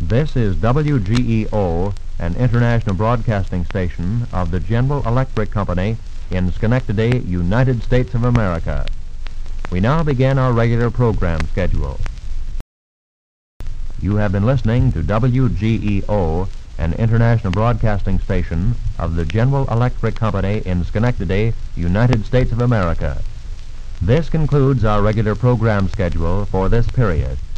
This is WGEO, an international broadcasting station of the General Electric Company in Schenectady, United States of America. We now begin our regular program schedule. You have been listening to WGEO, an international broadcasting station of the General Electric Company in Schenectady, United States of America. This concludes our regular program schedule for this period.